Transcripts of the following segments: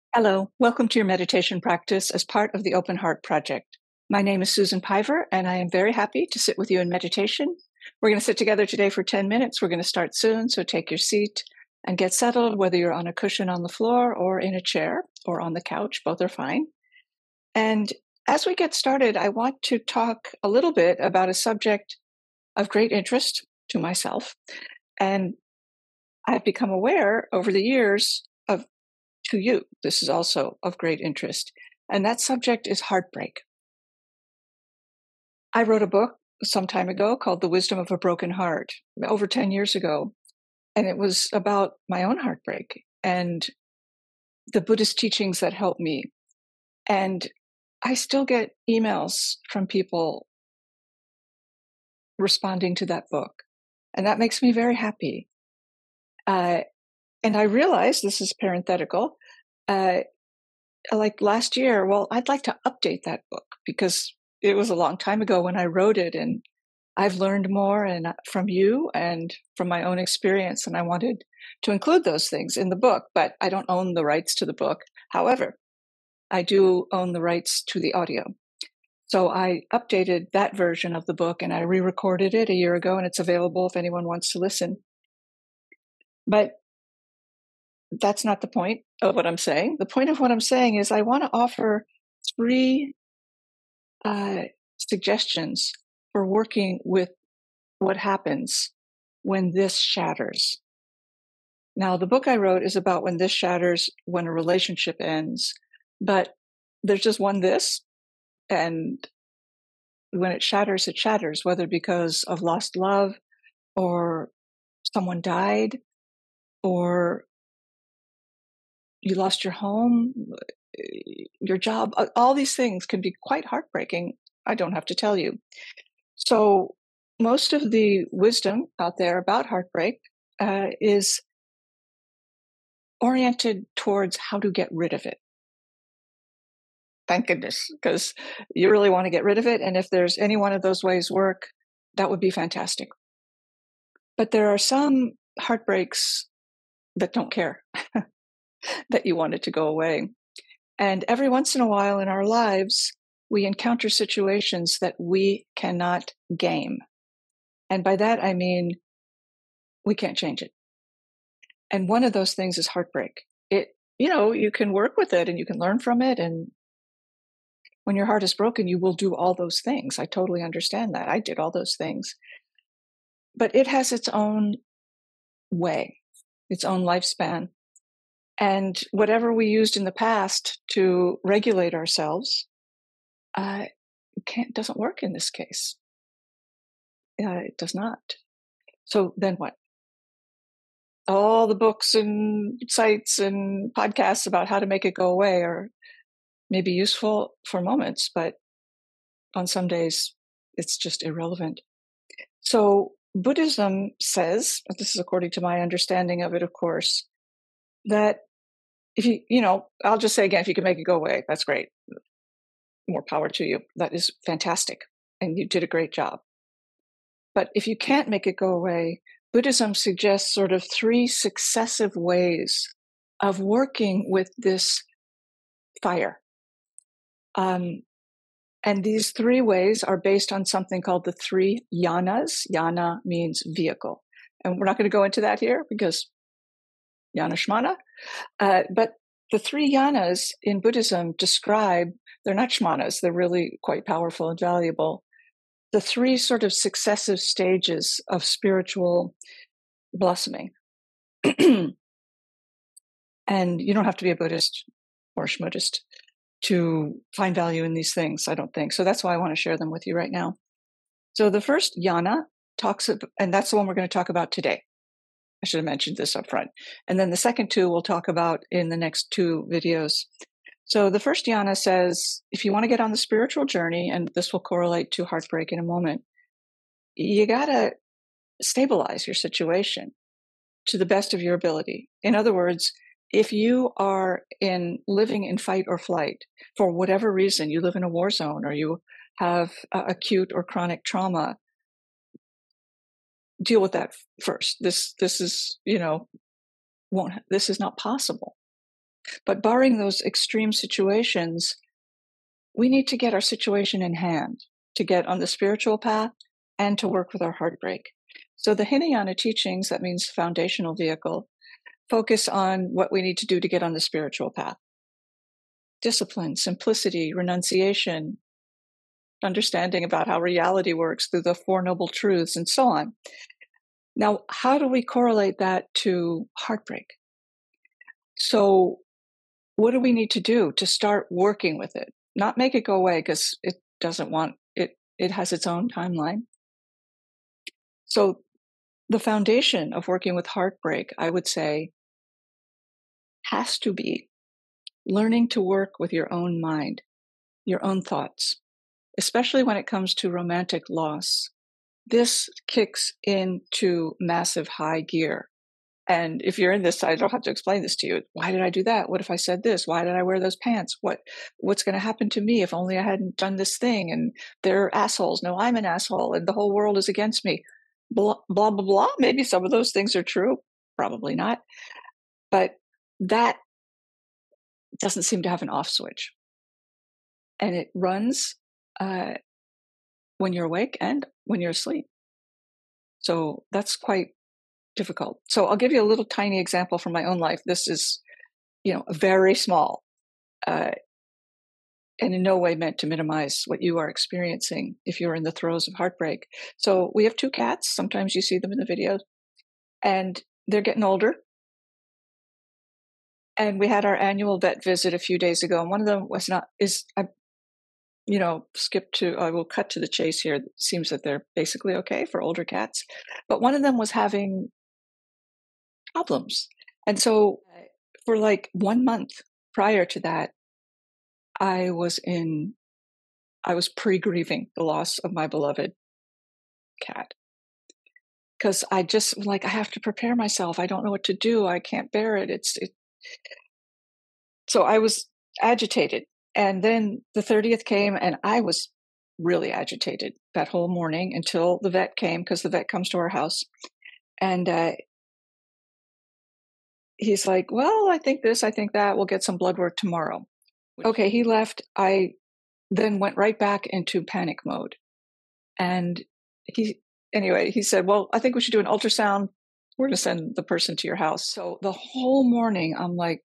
Hello, welcome to your meditation practice as part of the Open Heart Project. My name is Susan Piver, and I am very happy to sit with you in meditation. We're going to sit together today for 10 minutes. We're going to start soon, so take your seat and get settled, whether you're on a cushion on the floor or in a chair or on the couch. Both are fine. And as we get started, I want to talk a little bit about a subject of great interest to myself. And I've become aware over the years of to you. This is also of great interest. And that subject is heartbreak. I wrote a book some time ago called The Wisdom of a Broken Heart, over 10 years ago. And it was about my own heartbreak and the Buddhist teachings that helped me. And I still get emails from people responding to that book. And that makes me very happy. And I realized, this is parenthetical, like last year, well, I'd like to update that book because it was a long time ago when I wrote it, and I've learned more and from you and from my own experience, and I wanted to include those things in the book, but I don't own the rights to the book. However, I do own the rights to the audio. So I updated that version of the book and I re-recorded it a year ago, and it's available if anyone wants to listen. But that's not the point of what I'm saying. The point of what I'm saying is I want to offer three suggestions for working with what happens when this shatters. Now, the book I wrote is about when this shatters, when a relationship ends, but there's just one this, and when it shatters, whether because of lost love or someone died or you lost your home, your job. All these things can be quite heartbreaking. I don't have to tell you. So most of the wisdom out there about heartbreak is oriented towards how to get rid of it. Thank goodness, because you really want to get rid of it. And if there's any one of those ways work, that would be fantastic. But there are some heartbreaks that don't care that you want it to go away. And every once in a while in our lives, we encounter situations that we cannot game. And by that, I mean, we can't change it. And one of those things is heartbreak. You can work with it and you can learn from it. And when your heart is broken, you will do all those things. I totally understand that. I did all those things. But it has its own way, its own lifespan. And whatever we used in the past to regulate ourselves doesn't work in this case. It does not. So then what? All the books and sites and podcasts about how to make it go away are maybe useful for moments, but on some days it's just irrelevant. So Buddhism says, this is according to my understanding of it, of course, that if I'll just say again, if you can make it go away, that's great. More power to you. That is fantastic. And you did a great job. But if you can't make it go away, Buddhism suggests sort of three successive ways of working with this fire. And these three ways are based on something called the three yanas. Yana means vehicle. And we're not going to go into that here because yana shmana. But the three yanas in Buddhism describe, they're not shmanas, they're really quite powerful and valuable, the three sort of successive stages of spiritual blossoming. And you don't have to be a Buddhist or a Shmuddhist to find value in these things, I don't think. So that's why I want to share them with you right now. So the first yana talks about, and that's the one we're going to talk about today. I should have mentioned this up front. And then the second two we'll talk about in the next two videos. So the first yana says, if you want to get on the spiritual journey, and this will correlate to heartbreak in a moment, you got to stabilize your situation to the best of your ability. In other words, if you are living in fight or flight for whatever reason, you live in a war zone or you have acute or chronic trauma, deal with that first. This is, this is not possible. But barring those extreme situations, we need to get our situation in hand to get on the spiritual path and to work with our heartbreak. So the Hinayana teachings, that means foundational vehicle, focus on what we need to do to get on the spiritual path. Discipline, simplicity, renunciation, understanding about how reality works through the Four Noble Truths, and so on. Now, how do we correlate that to heartbreak? So what do we need to do to start working with it? Not make it go away, because it doesn't want it. It has its own timeline. So the foundation of working with heartbreak, I would say, has to be learning to work with your own mind, your own thoughts, especially when it comes to romantic loss. This kicks into massive high gear. And if you're in this, I don't have to explain this to you. Why did I do that? What if I said this? Why did I wear those pants? What's going to happen to me if only I hadn't done this thing? And they're assholes. No, I'm an asshole, and the whole world is against me. Blah, blah, blah, blah. Maybe some of those things are true. Probably not. But that doesn't seem to have an off switch. And it runs when you're awake and when you're asleep. So that's quite difficult. So I'll give you a little tiny example from my own life. This is, very small, and in no way meant to minimize what you are experiencing if you're in the throes of heartbreak. So we have 2 cats. Sometimes you see them in the videos, and they're getting older. And we had our annual vet visit a few days ago, and one of them was not is I I will cut to the chase here. It seems that they're basically okay for older cats, but one of them was having problems. And so for like 1 month prior to that, I was pre-grieving the loss of my beloved cat. Because I just I have to prepare myself. I don't know what to do. I can't bear it. So I was agitated. And then the 30th came, and I was really agitated that whole morning until the vet came, because the vet comes to our house. And he's like, well, I think this, I think that. We'll get some blood work tomorrow. Okay, he left. I then went right back into panic mode. And he said, well, I think we should do an ultrasound. We're going to send the person to your house. So the whole morning, I'm like,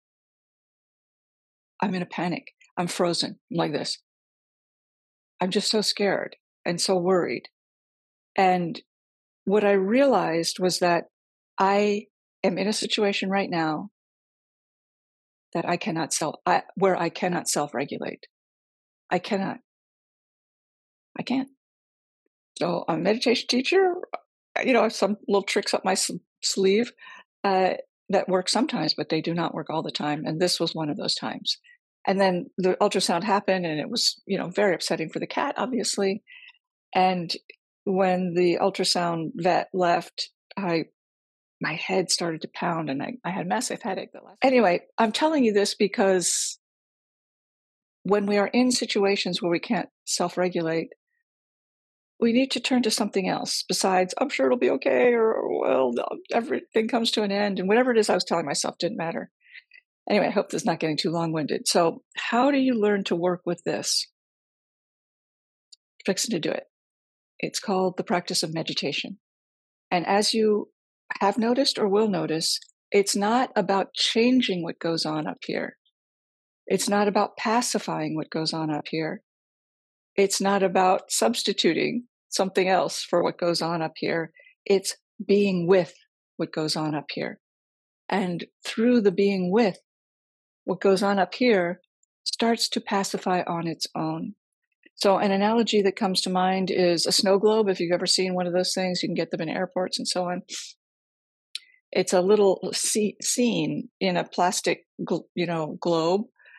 I'm in a panic. I'm frozen like this. I'm just so scared and so worried. And what I realized was that I am in a situation right now that where I cannot self-regulate. I cannot. I can't. So I'm a meditation teacher. I have some little tricks up my sleeve that work sometimes, but they do not work all the time. And this was one of those times. And then the ultrasound happened, and it was, very upsetting for the cat, obviously. And when the ultrasound vet left, my head started to pound, and I had massive headache. Anyway, I'm telling you this because when we are in situations where we can't self-regulate, we need to turn to something else besides, I'm sure it'll be okay, or, well, everything comes to an end, and whatever it is I was telling myself didn't matter. Anyway, I hope this is not getting too long-winded. So how do you learn to work with this? Fixing to do it. It's called the practice of meditation. And as you have noticed or will notice, it's not about changing what goes on up here. It's not about pacifying what goes on up here. It's not about substituting something else for what goes on up here. It's being with what goes on up here. And through the being with what goes on up here starts to pacify on its own. So an analogy that comes to mind is a snow globe. If you've ever seen one of those things, you can get them in airports and so on. It's a little scene in a plastic, globe.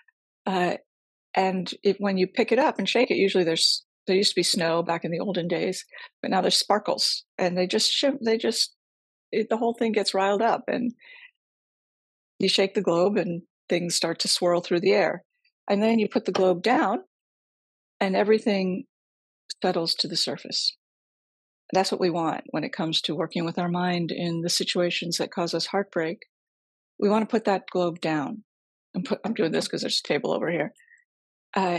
And when you pick it up and shake it, usually there used to be snow back in the olden days, but now there's sparkles, and the whole thing gets riled up, and you shake the globe and things start to swirl through the air. And then you put the globe down and everything settles to the surface. That's what we want when it comes to working with our mind in the situations that cause us heartbreak. We want to put that globe down. I'm doing this because there's a table over here. Uh,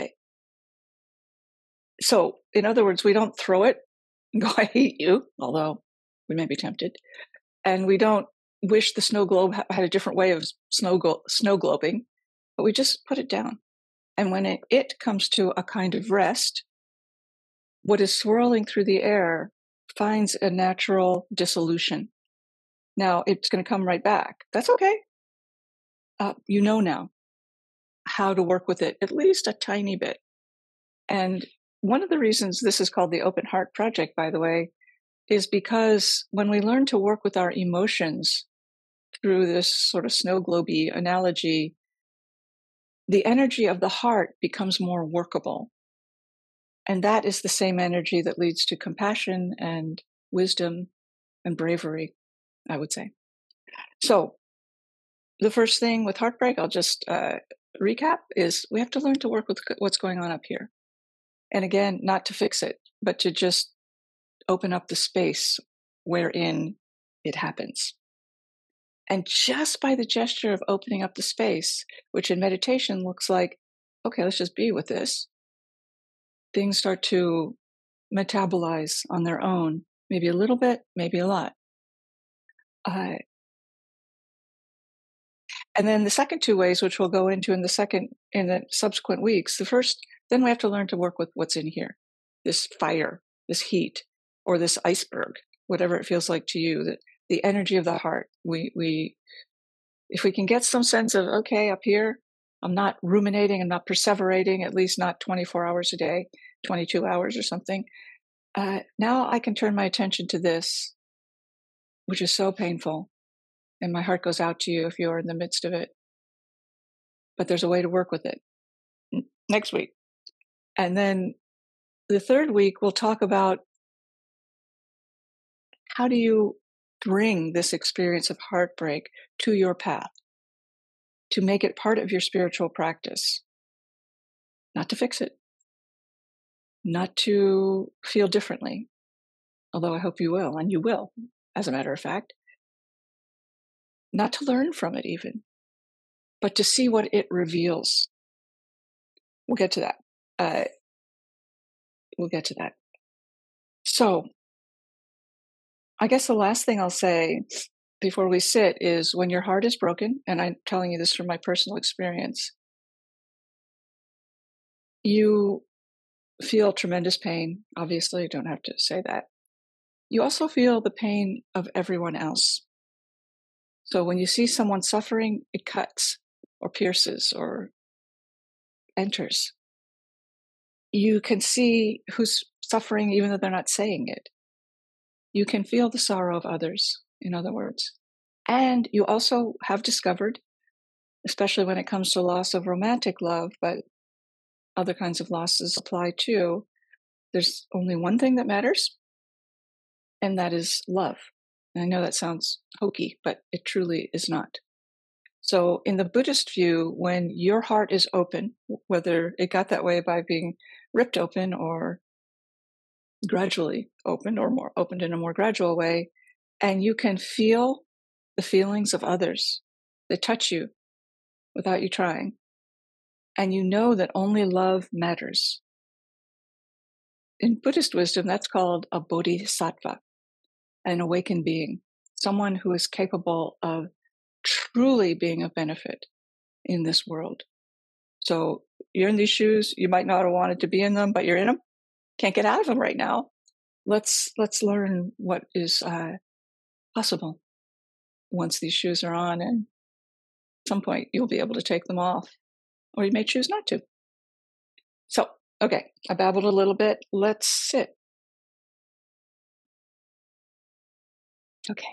so, in other words, we don't throw it and go, I hate you, although we may be tempted. And we don't wish the snow globe had a different way of snow globing, but we just put it down. And when it comes to a kind of rest, what is swirling through the air finds a natural dissolution. Now, it's going to come right back. That's okay. You know now how to work with it, at least a tiny bit. And one of the reasons this is called the Open Heart Project, by the way, is because when we learn to work with our emotions through this sort of snow globey analogy, the energy of the heart becomes more workable. And that is the same energy that leads to compassion and wisdom and bravery, I would say. So, the first thing with heartbreak, I'll just recap, is we have to learn to work with what's going on up here. And again, not to fix it, but to just open up the space wherein it happens. And just by the gesture of opening up the space, which in meditation looks like, okay, let's just be with this, things start to metabolize on their own, maybe a little bit, maybe a lot. And then the second two ways, which we'll go into in the subsequent weeks, the first, then we have to learn to work with what's in here, this fire, this heat, or this iceberg, whatever it feels like to you, the energy of the heart. If we can get some sense of, okay, up here, I'm not ruminating, I'm not perseverating, at least not 24 hours a day, 22 hours or something. Now I can turn my attention to this, which is so painful. And my heart goes out to you if you're in the midst of it. But there's a way to work with it next week. And then the third week, we'll talk about how do you bring this experience of heartbreak to your path, to make it part of your spiritual practice, not to fix it, not to feel differently, although I hope you will, and you will, as a matter of fact, not to learn from it even, but to see what it reveals. We'll get to that. So, I guess the last thing I'll say before we sit is when your heart is broken, and I'm telling you this from my personal experience, you feel tremendous pain. Obviously, you don't have to say that. You also feel the pain of everyone else. So when you see someone suffering, it cuts or pierces or enters. You can see who's suffering even though they're not saying it. You can feel the sorrow of others, in other words. And you also have discovered, especially when it comes to loss of romantic love, but other kinds of losses apply too, there's only one thing that matters, and that is love. And I know that sounds hokey, but it truly is not. So, in the Buddhist view, when your heart is open, whether it got that way by being ripped open or gradually opened or more opened in a more gradual way, and you can feel the feelings of others that touch you without you trying, and you know that only love matters. In Buddhist wisdom, that's called a bodhisattva, an awakened being, someone who is capable of truly being of benefit in this world. So you're in these shoes, you might not have wanted to be in them, but you're in them. Can't get out of them right now. Let's learn what is possible once these shoes are on, and at some point you'll be able to take them off, or you may choose not to. So, okay, I babbled a little bit. Let's sit. Okay.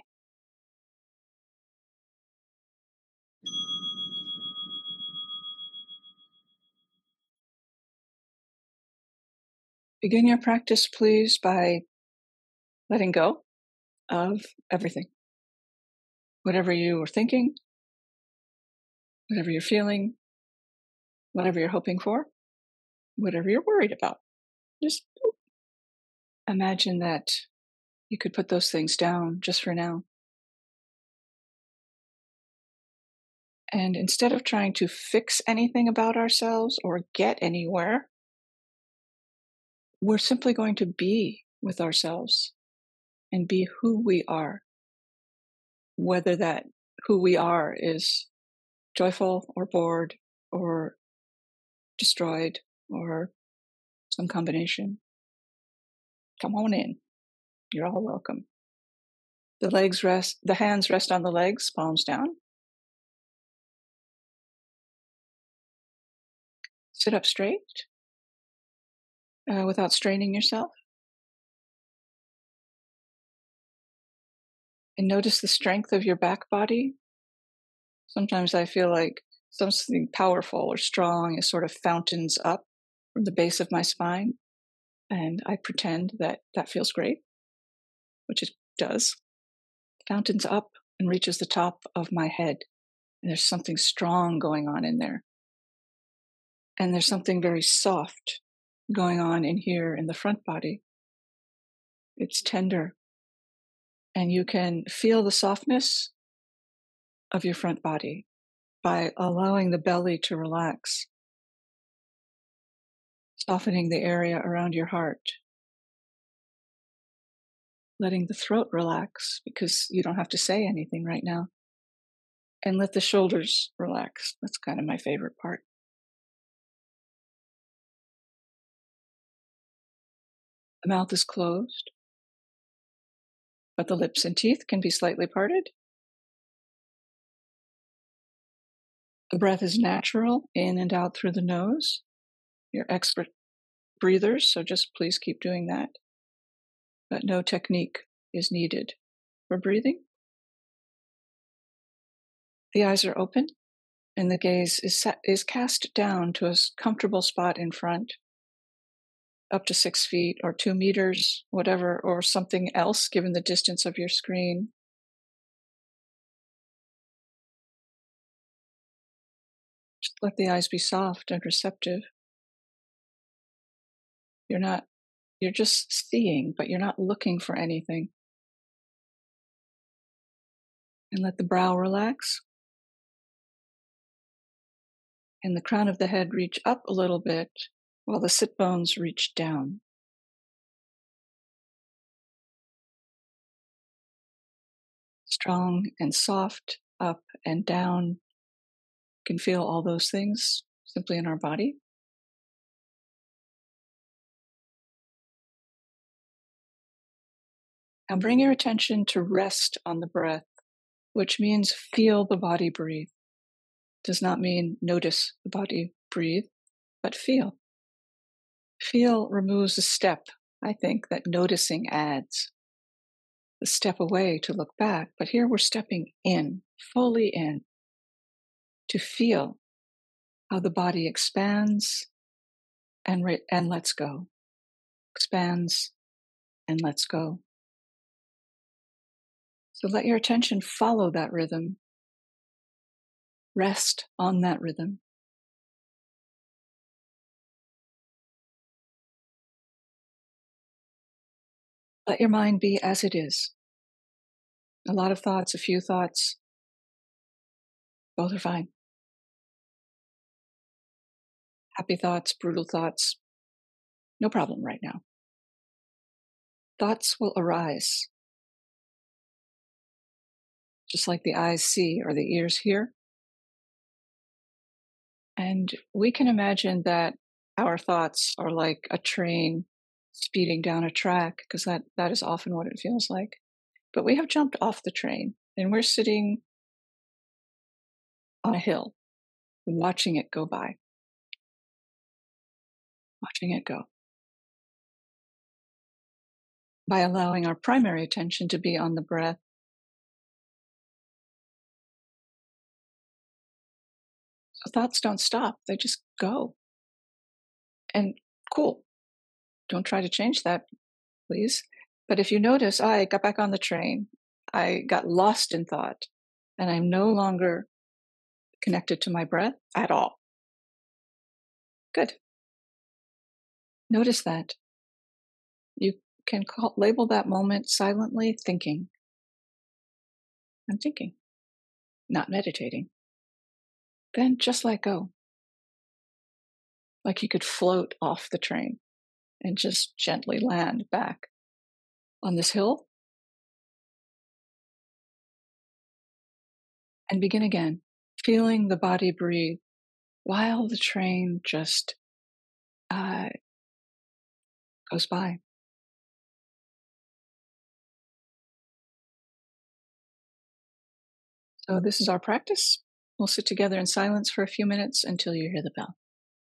Begin your practice, please, by letting go of everything. Whatever you are thinking, whatever you're feeling, whatever you're hoping for, whatever you're worried about. Just imagine that you could put those things down just for now. And instead of trying to fix anything about ourselves or get anywhere, we're simply going to be with ourselves and be who we are, whether that who we are is joyful or bored or destroyed or some combination. Come on in. You're all welcome. The hands rest on the legs, palms down. Sit up straight without straining yourself. And notice the strength of your back body. Sometimes I feel like something powerful or strong is sort of fountains up from the base of my spine. And I pretend that that feels great, which it does. Fountains up and reaches the top of my head. And there's something strong going on in there. And there's something very soft going on in here in the front body. It's tender. And you can feel the softness of your front body by allowing the belly to relax, softening the area around your heart, letting the throat relax because you don't have to say anything right now, and let the shoulders relax. That's kind of my favorite part. The mouth is closed, but the lips and teeth can be slightly parted. The breath is natural, in and out through the nose. You're expert breathers, so just please keep doing that. But no technique is needed for breathing. The eyes are open, and the gaze is cast down to a comfortable spot in front, up to 6 feet or 2 meters, whatever, or something else given the distance of your screen. Just let the eyes be soft and receptive. You're just seeing, but you're not looking for anything. And let the brow relax. And the crown of the head reach up a little bit while the sit bones reach down. Strong and soft, up and down. You can feel all those things simply in our body. Now bring your attention to rest on the breath, which means feel the body breathe. Does not mean notice the body breathe, but feel. Feel removes a step, I think, that noticing adds. The step away to look back, but here we're stepping in, fully in, to feel how the body expands and lets go, expands and lets go. So let your attention follow that rhythm. Rest on that rhythm. Let your mind be as it is. A lot of thoughts, a few thoughts, both are fine. Happy thoughts, brutal thoughts, no problem right now. Thoughts will arise, just like the eyes see or the ears hear. And we can imagine that our thoughts are like a train speeding down a track, because that is often what it feels like. But we have jumped off the train and we're sitting on a hill, watching it go by, watching it go. By allowing our primary attention to be on the breath, so thoughts don't stop, they just go. And cool, don't try to change that, please. But if you notice, I got back on the train, I got lost in thought, and I'm no longer connected to my breath at all. Good. Notice that. You can label that moment silently thinking. I'm thinking, not meditating. then just let go. Like you could float off the train and just gently land back on this hill and begin again, feeling the body breathe while the train just uh, goes by. So, this is our practice. We'll sit together in silence for a few minutes until you hear the bell.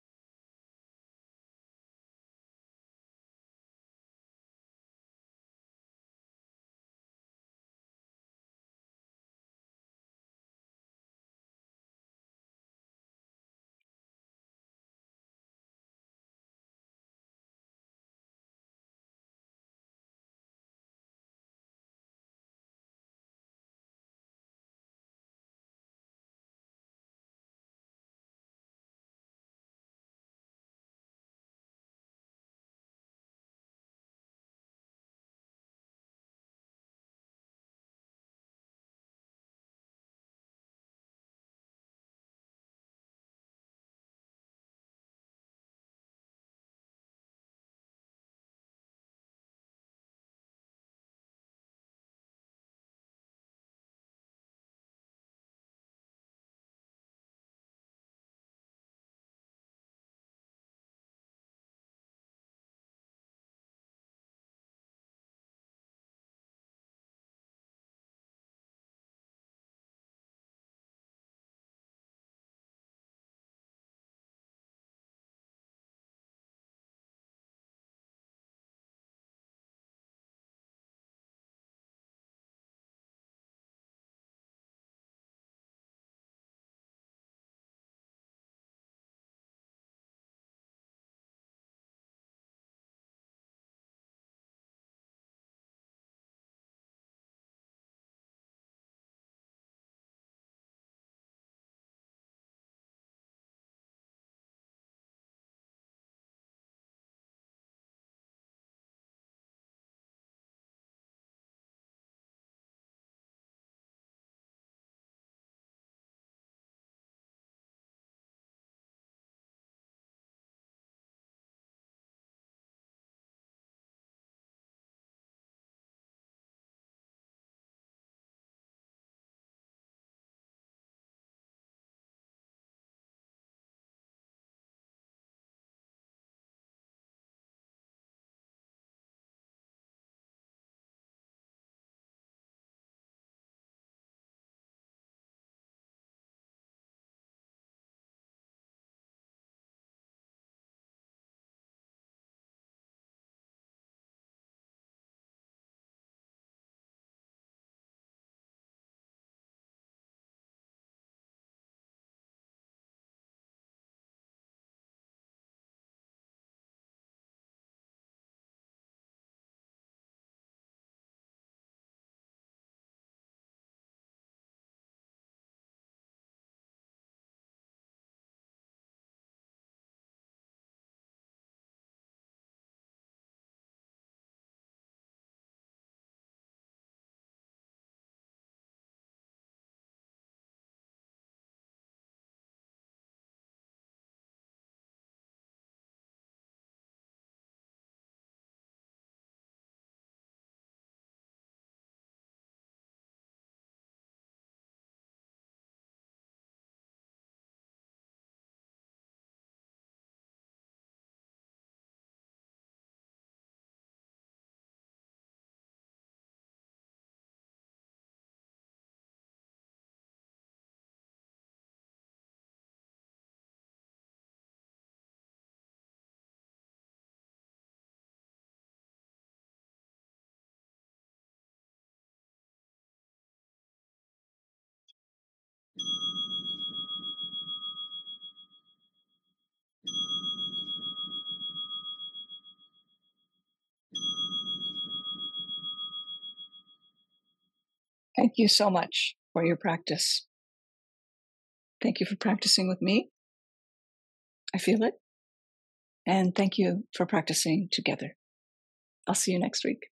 Thank you so much for your practice. Thank you for practicing with me. I feel it. And thank you for practicing together. I'll see you next week.